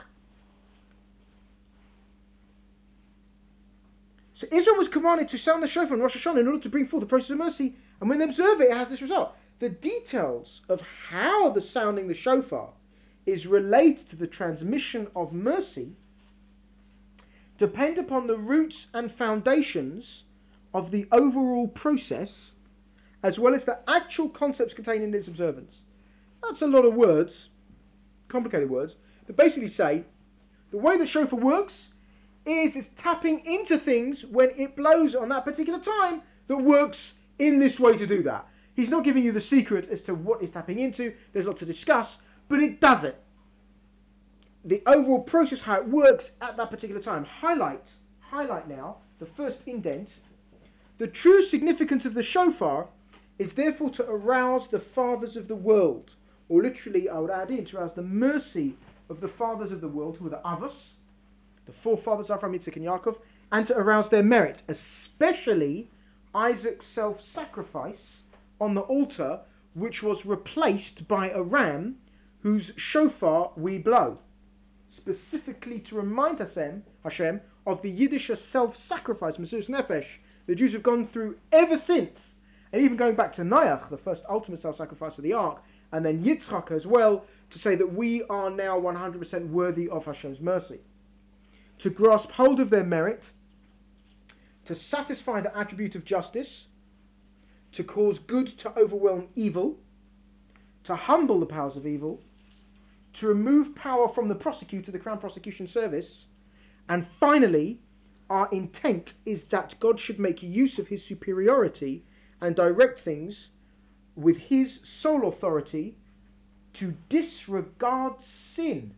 So Israel was commanded to sound the shofar on Rosh Hashanah in order to bring forth the process of mercy, and when they observe it, it has this result. The details of how the sounding the shofar is related to the transmission of mercy depend upon the roots and foundations of the overall process, as well as the actual concepts contained in its observance. That's a lot of words, complicated words, that basically say the way the shofar works is it's tapping into things when it blows on that particular time that works in this way to do that. He's not giving you the secret as to what it's tapping into. There's a lot to discuss, but it does it. The overall process, how it works at that particular time. Highlight now, the first indent. The true significance of the shofar is therefore to arouse the fathers of the world. Or literally, I would add in, to arouse the mercy of the fathers of the world, who are the Avos, the forefathers Avraham, Yitzchak and Yaakov, and to arouse their merit, especially Isaac's self-sacrifice on the altar, which was replaced by a ram whose shofar we blow. Specifically to remind Hashem of the Yiddish self-sacrifice, Mesiras Nefesh, the Jews have gone through ever since, and even going back to Noach, the first ultimate self-sacrifice of the ark, and then Yitzchak as well, to say that we are now 100% worthy of Hashem's mercy. To grasp hold of their merit, to satisfy the attribute of justice, to cause good to overwhelm evil, to humble the powers of evil, to remove power from the prosecutor, the Crown Prosecution Service, and finally, our intent is that God should make use of his superiority and direct things with his sole authority to disregard sin.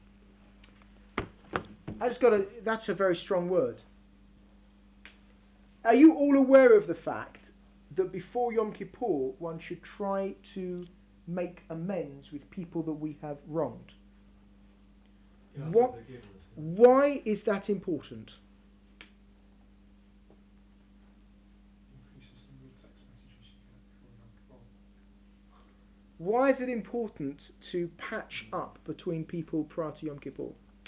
That's a very strong word. Are you all aware of the fact that before Yom Kippur, one should try to make amends with people that we have wronged? Why is that important? Why is it important to patch up between people prior to Yom Kippur?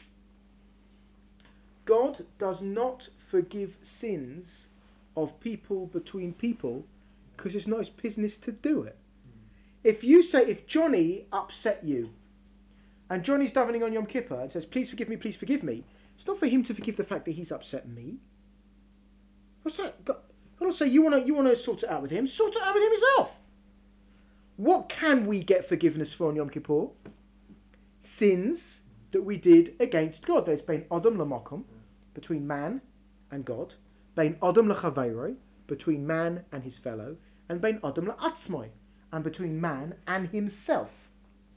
God does not forgive sins of people between people because it's not his business to do it. If Johnny upset you, and Johnny's davening on Yom Kippur and says, please forgive me, it's not for him to forgive the fact that he's upset me. What's that? God will say, you want to sort it out with him? Sort it out with him yourself. What can we get forgiveness for on Yom Kippur? Sins that we did against God. There's Bein Adam Lamokom, between man and God. Bein Adam Lachaveiro, between man and his fellow. And Bein Adam La'atzmai, and between man and himself.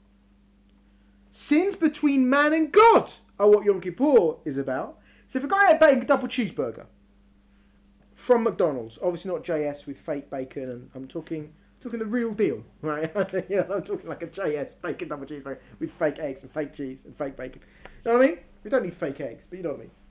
Sins between man and God are what Yom Kippur is about. So if a guy ate a double cheeseburger from McDonald's, obviously not JS with fake bacon, and I'm talking the real deal, right? I'm talking like a JS bacon double cheeseburger with fake eggs and fake cheese and fake bacon. You know what I mean? We don't need fake eggs, but you know what I mean.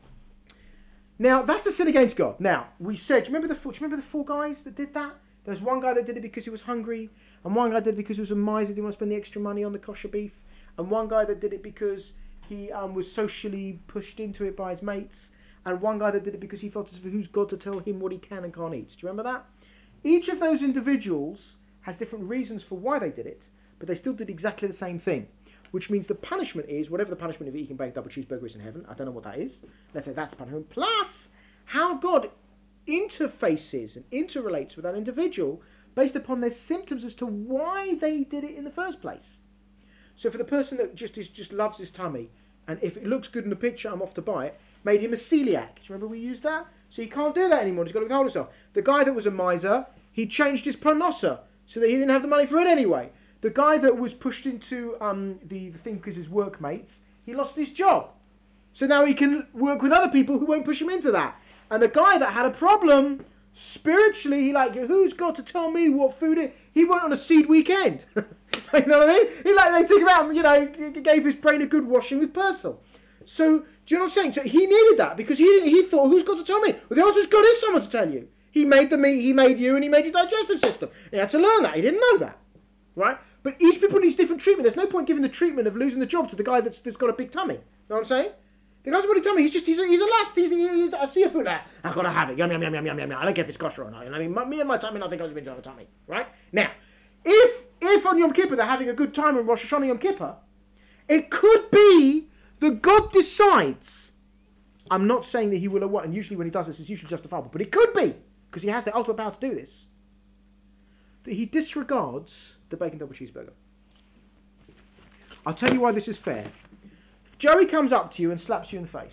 Now that's a sin against God. Now we said, do you remember the four guys that did that? There's one guy that did it because he was hungry, and one guy did it because he was a miser, didn't want to spend the extra money on the kosher beef, and one guy that did it because he was socially pushed into it by his mates, and one guy that did it because he felt as if who's God to tell him what he can and can't eat. Do you remember that? Each of those individuals has different reasons for why they did it, but they still did exactly the same thing, which means the punishment is, whatever the punishment of eating a double cheeseburger is in heaven, I don't know what that is, let's say that's the punishment, plus how God interfaces and interrelates with that individual based upon their symptoms as to why they did it in the first place. So for the person that just loves his tummy, and if it looks good in the picture, I'm off to buy it, made him a celiac. Do you remember we used that? So he can't do that anymore. He's got to withhold himself. The guy that was a miser, he changed his parnosa so that he didn't have the money for it anyway. The guy that was pushed into the thing because his workmates, he lost his job. So now he can work with other people who won't push him into that. And the guy that had a problem, spiritually, who's got to tell me what food is? He went on a seed weekend. You know what I mean? They took him out, gave his brain a good washing with Persil. So, do you know what I'm saying? So he needed that because he thought, who's got to tell me? Well, the answer is God is someone to tell you. He made the meat, he made you, and he made your digestive system. He had to learn that. He didn't know that. Right? But each people needs different treatment. There's no point giving the treatment of losing the job to the guy that's got a big tummy. You know what I'm saying? The guy's got a big tummy. He's a lust. He's a seafood. I've got to have it. Yum, yum, yum, yum, yum, yum. I don't care if it's kosher or not. You know what I mean? Me and my tummy, nothing goes between my tummy. Right? Now, if on Yom Kippur they're having a good time on Rosh Hashanah Yom Kippur, It could be that God decides. I'm not saying that he will or what, and usually when he does this, it's usually justifiable, but it could be, because he has the ultimate power to do this, that he disregards the bacon double cheeseburger. I'll tell you why this is fair. If Joey comes up to you and slaps you in the face,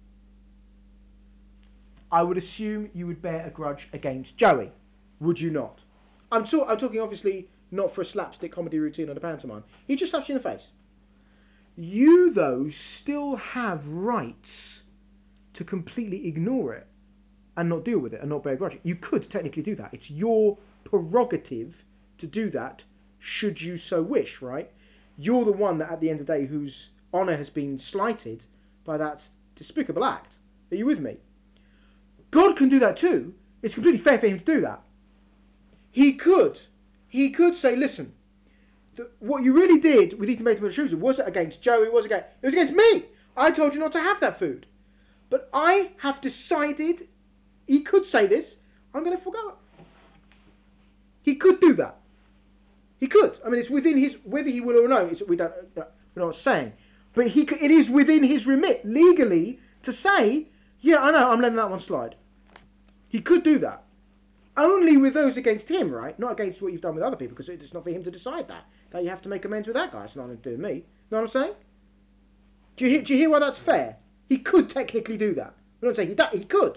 I would assume you would bear a grudge against Joey. Would you not? I'm talking obviously not for a slapstick comedy routine or a pantomime. He just slaps you in the face. You, though, still have rights to completely ignore it and not deal with it and not bear a grudge. You could technically do that. It's your prerogative to do that, should you so wish, right? You're the one that, at the end of the day, whose honour has been slighted by that despicable act. Are you with me? God can do that too. It's completely fair for him to do that. He could say, listen, what you really did with eating bacon shoes was it against Joey? It was against me. I told you not to have that food. But I have decided, he could say this, I'm going to forgo it. He could do that. He could. I mean, it's within his, whether he will or no, we're not saying. But it is within his remit, legally, to say, yeah, I know, I'm letting that one slide. He could do that. Only with those against him, right? Not against what you've done with other people, because it's not for him to decide that. That you have to make amends with that guy. It's not to do with me. You know what I'm saying? Do you hear why that's fair? He could technically do that. We don't say he could.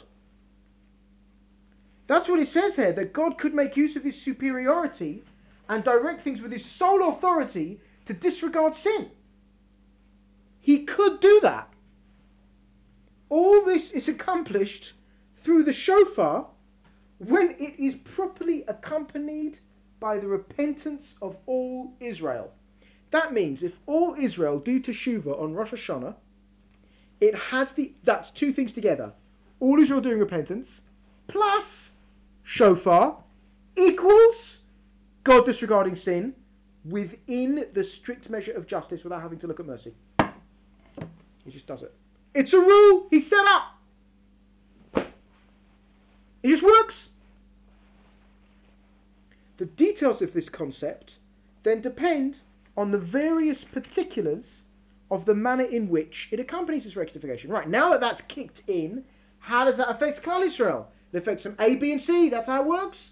That's what it says here, that God could make use of his superiority and direct things with his sole authority to disregard sin. He could do that. All this is accomplished through the shofar when it is properly accompanied by the repentance of all Israel. That means if all Israel do teshuvah on Rosh Hashanah, that's two things together. All Israel doing repentance plus shofar equals God disregarding sin within the strict measure of justice without having to look at mercy. He just does it. It's a rule he set up. It just works. The details of this concept then depend on the various particulars of the manner in which it accompanies this rectification. Right, now that that's kicked in, how does that affect Klal Yisrael? It affects them A, B, and C. That's how it works.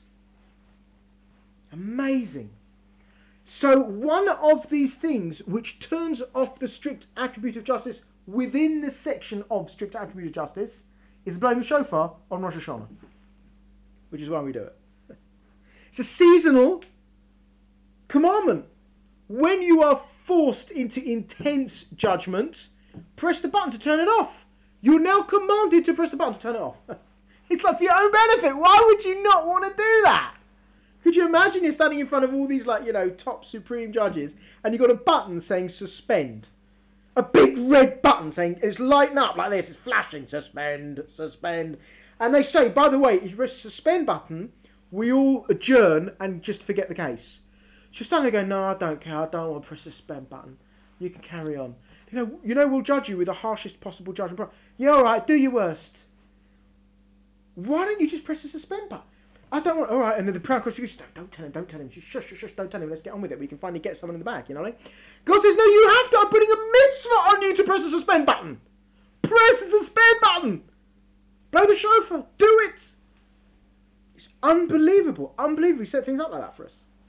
Amazing. So one of these things which turns off the strict attribute of justice within the section of strict attribute of justice is blowing the shofar on Rosh Hashanah, which is why we do it. It's a seasonal commandment. When you are forced into intense judgment, press the button to turn it off. You're now commanded to press the button to turn it off. It's like for your own benefit. Why would you not want to do that? Could you imagine you're standing in front of all these, top supreme judges, and you've got a button saying suspend? A big red button saying, it's lighting up like this, it's flashing, suspend, suspend. And they say, by the way, if you press the suspend button, we all adjourn and just forget the case. So you're standing there going, no, I don't care, I don't want to press the suspend button. You can carry on. We'll judge you with the harshest possible judgment. Yeah, all right, do your worst. Why don't you just press the suspend button? I don't want, all right, and then the proud question goes, don't tell him, just shush, don't tell him, let's get on with it, we can finally get someone in the bag, God says, no, you have to, I'm putting a mitzvah on you to press the suspend button. Press the suspend button. Blow the shofar, do it. It's unbelievable, he set things up like that for us.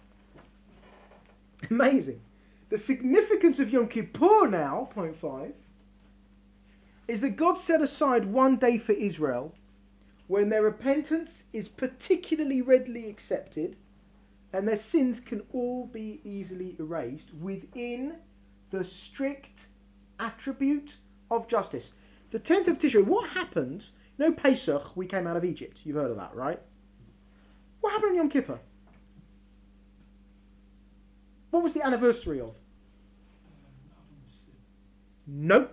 Amazing. The significance of Yom Kippur now, point 5, is that God set aside one day for Israel when their repentance is particularly readily accepted and their sins can all be easily erased within the strict attribute of justice. The 10th of Tishrei, what happened? Pesach, we came out of Egypt. You've heard of that, right? What happened on Yom Kippur? What was the anniversary of? Nope.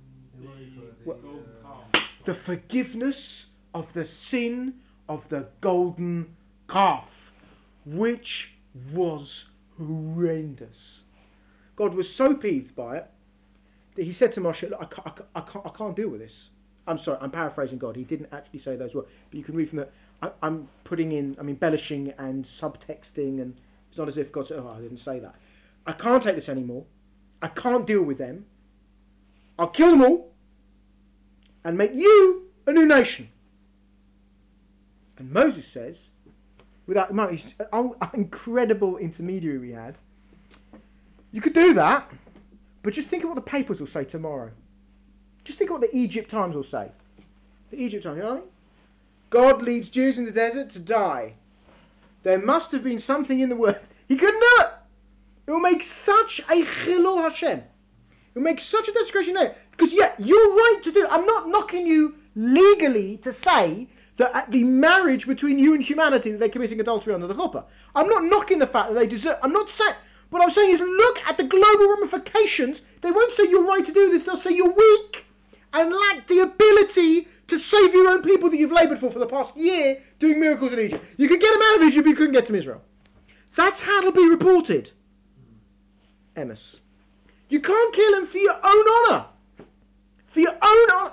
The forgiveness of the sin of the golden calf, which was horrendous. God was so peeved by it that he said to Moshe, look, I can't deal with this. I'm sorry, I'm paraphrasing God. He didn't actually say those words, but you can read from I'm embellishing and subtexting, and it's not as if God said, I didn't say that. I can't take this anymore. I can't deal with them. I'll kill them all and make you a new nation. And Moses says, without Moses, an incredible intermediary we had, you could do that, but just think of what the papers will say tomorrow. Just think of what the Egypt Times will say. The Egypt Times, you know what I mean? God leads Jews in the desert to die. There must have been something in the word. He couldn't do it. It will make such a chilul Hashem. It will make such a desecration there. Because yeah, you're right to do it. I'm not knocking you legally to say that at the marriage between you and humanity that they're committing adultery under the chuppah. I'm not knocking the fact that they deserve. I'm not saying. What I'm saying is look at the global ramifications. They won't say you're right to do this. They'll say you're weak and lack the ability to save your own people that you've laboured for the past year doing miracles in Egypt. You could get them out of Egypt, but you couldn't get to Israel. That's how it'll be reported. Emes. You can't kill them for your own honour. For your own honour.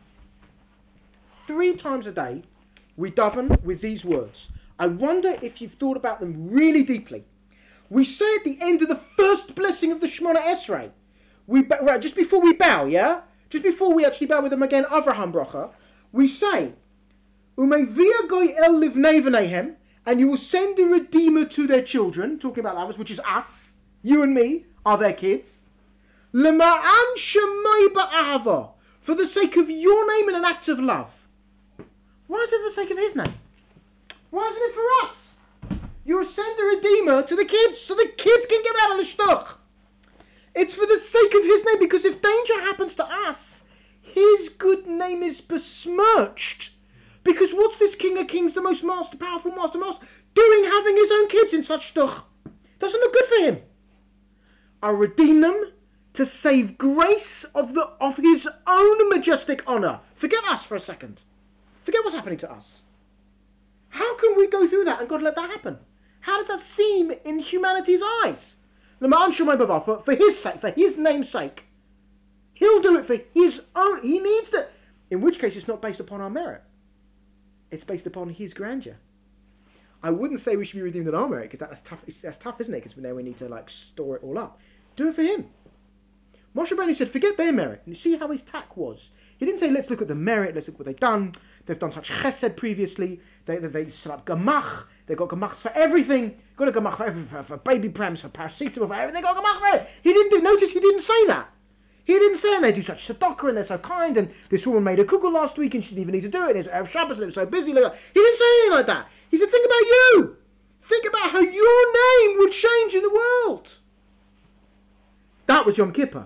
3 times a day, we daven with these words. I wonder if you've thought about them really deeply. We say at the end of the first blessing of the Shemona Esrei, right, just before we bow, yeah? Just before we actually bow with the Magen Avraham bracha, we say, Umevia goy el livnei v'neihem, and you will send a redeemer to their children, talking about others, which is us, you and me, are their kids. Lema'an shemai ba'ahava, for the sake of your name in an act of love. Why is it for the sake of his name? Why isn't it for us? You'll send a redeemer to the kids, so the kids can get out of the shtuch. It's for the sake of his name, because if danger happens to us, his good name is besmirched. Because what's this King of Kings, the most powerful master, doing having his own kids in such shtuch? Doesn't look good for him. I'll redeem them to save grace of his own majestic honour. Forget us for a second. Forget what's happening to us. How can we go through that and God let that happen? How does that seem in humanity's eyes? For his sake, for his name's sake. He'll do it for his own. He needs to. In which case it's not based upon our merit. It's based upon his grandeur. I wouldn't say we should be redeemed on our merit, because that's tough. That's tough, isn't it? Because now we need to store it all up. Do it for him. Moshe Rabbeinu said, forget their merit. And you see how his tack was. He didn't say, let's look at the merit, let's look what they've done. They've done such chesed previously. They set up gamach. They've got gamachs for everything. Got a gamach for everything, for baby prams, for paracetamol, for everything. They got gamach for it. Notice he didn't say that. He didn't say, and they do such tzedakah, and they're so kind, and this woman made a kugel last week, and she didn't even need to do it, and it's Erev Shabbos, and it was so busy. He didn't say anything like that. He said, think about you. Think about how your name would change in the world. That was Yom Kippur.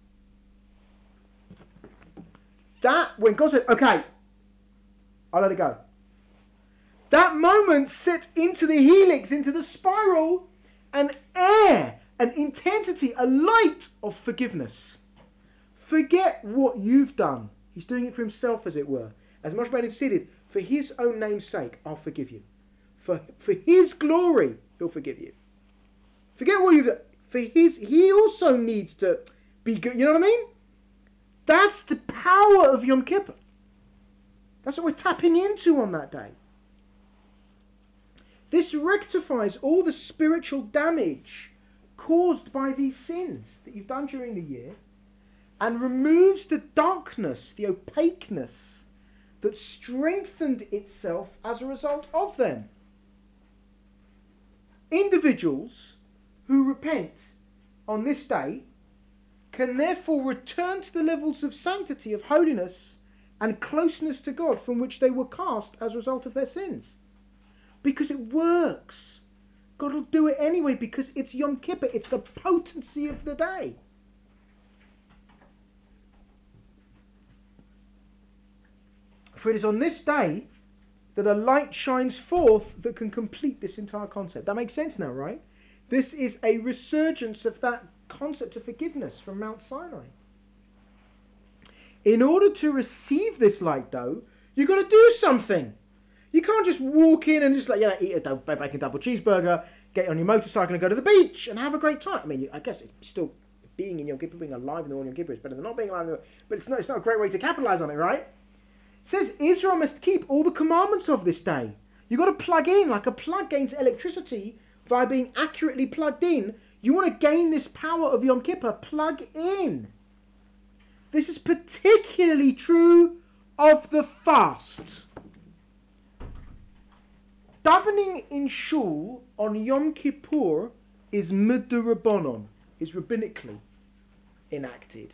That, when God said, okay, I'll let it go. That moment set into the helix, into the spiral, an air, an intensity, a light of forgiveness. Forget what you've done. He's doing it for himself, as it were. As Moshe Rabbeinu interceded, for his own name's sake, I'll forgive you. For his glory, he'll forgive you. Forget what you've done. He also needs to be good. You know what I mean? That's the power of Yom Kippur. That's what we're tapping into on that day. This rectifies all the spiritual damage caused by these sins that you've done during the year, and removes the darkness, the opaqueness that strengthened itself as a result of them. Individuals who repent on this day can therefore return to the levels of sanctity, of holiness and closeness to God from which they were cast as a result of their sins. Because it works. God will do it anyway, because it's Yom Kippur. It's the potency of the day. For it is on this day that a light shines forth that can complete this entire concept. That makes sense now, right? This is a resurgence of that concept of forgiveness from Mount Sinai. In order to receive this light, though, you've got to do something. You can't just walk in and just eat a bacon double cheeseburger, get on your motorcycle and go to the beach and have a great time. I mean, I guess it's still being in Yom Kippur, being alive in the Yom Kippur is better than not being alive in the but it's not a great way to capitalize on it, right? It says Israel must keep all the commandments of this day. You've got to plug in, like a plug gains electricity via being accurately plugged in. You want to gain this power of Yom Kippur, plug in. This is particularly true of the fast. Davening in shul on Yom Kippur is midrabanon, is rabbinically enacted.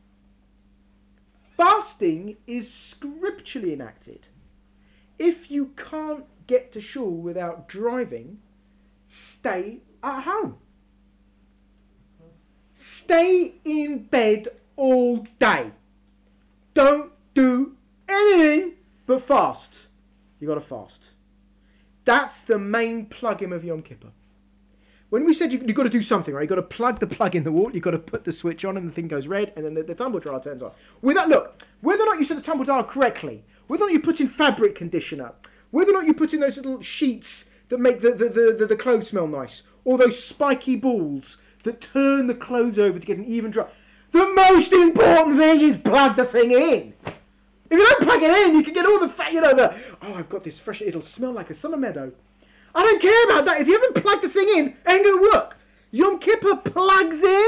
Fasting is scripturally enacted. If you can't get to shul without driving, stay at home. Stay in bed all day. Don't do anything but fast. You got to fast. That's the main plug-in of Yom Kippur. When we said you've got to do something, right? You've got to plug the plug in the wall, you've got to put the switch on and the thing goes red and then the tumble dryer turns on. Look, whether or not you set the tumble dryer correctly, whether or not you put in fabric conditioner, whether or not you put in those little sheets that make the clothes smell nice, or those spiky balls that turn the clothes over to get an even dry. The most important thing is plug the thing in. If you don't plug it in, you can get all the fat, I've got this fresh, it'll smell like a summer meadow. I don't care about that. If you haven't plugged the thing in, it ain't going to work. Yom Kippur plugs in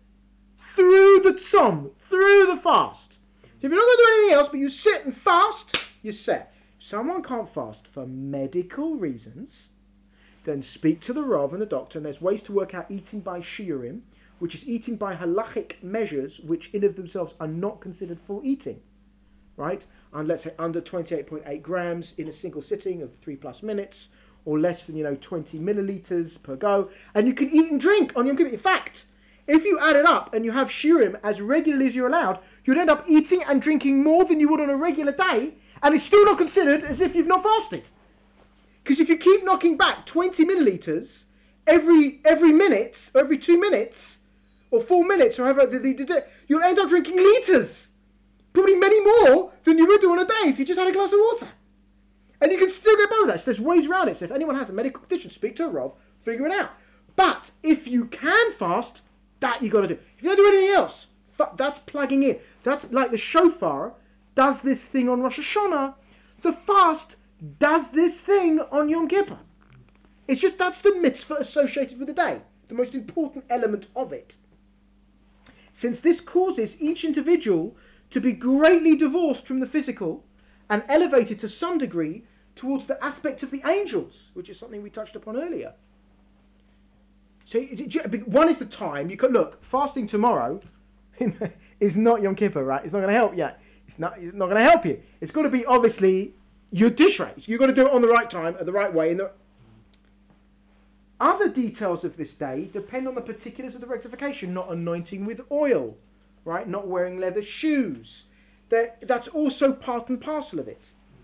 through the tzom, through the fast. So if you're not going to do anything else, but you sit and fast, you're set. If someone can't fast for medical reasons, then speak to the Rav and the doctor, and there's ways to work out eating by shiurim, which is eating by halachic measures, which in of themselves are not considered full eating, right? And let's say under 28.8 grams in a single sitting of 3+ minutes, or less than 20 milliliters per go, and you can eat and drink on Yom Kippur. In fact, if you add it up and you have shiurim as regularly as you're allowed, you'd end up eating and drinking more than you would on a regular day, and it's still not considered as if you've not fasted. Because if you keep knocking back 20 milliliters every minute, or every 2 minutes, or 4 minutes, or however, you'll end up drinking litres. Probably many more than you would do on a day if you just had a glass of water. And you can still get by with that. So there's ways around it. So if anyone has a medical condition, speak to a Rav, figure it out. But if you can fast, that you got to do. If you don't do anything else, that's plugging in. That's like the shofar does this thing on Rosh Hashanah. The fast does this thing on Yom Kippur. It's just that's the mitzvah associated with the day. The most important element of it. Since this causes each individual to be greatly divorced from the physical and elevated to some degree towards the aspect of the angels, which is something we touched upon earlier. So one is the time. You can look, fasting tomorrow is not Yom Kippur, right? It's not going to help yet. It's not going to help you. It's got to be obviously your tishrei. You've got to do it on the right time, and the right way. Other details of this day depend on the particulars of the rectification, not anointing with oil, right? Not wearing leather shoes. That's also part and parcel of it.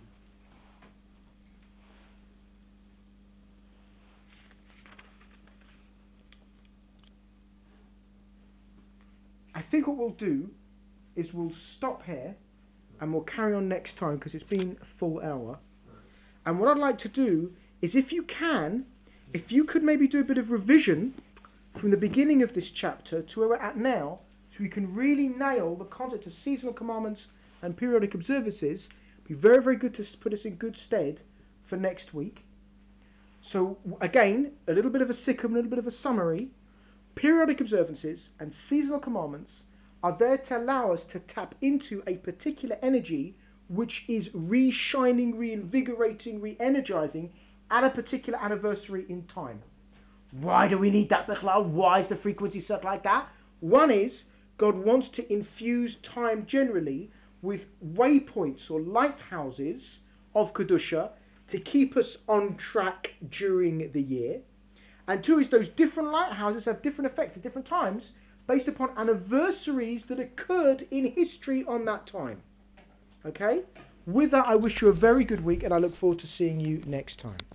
I think what we'll do is we'll stop here and we'll carry on next time because it's been a full hour. And what I'd like to do is if you could maybe do a bit of revision from the beginning of this chapter to where we're at now, so we can really nail the concept of seasonal commandments and periodic observances. It'd be very, very good to put us in good stead for next week. So again, a little bit of a sikkim, a little bit of a summary. Periodic observances and seasonal commandments are there to allow us to tap into a particular energy which is re-shining, reinvigorating, re-energizing at a particular anniversary in time. Why do we need that, Bechlal? Why is the frequency set like that? One is, God wants to infuse time generally with waypoints or lighthouses of Kedusha to keep us on track during the year. And two is those different lighthouses have different effects at different times based upon anniversaries that occurred in history on that time. Okay? With that, I wish you a very good week and I look forward to seeing you next time.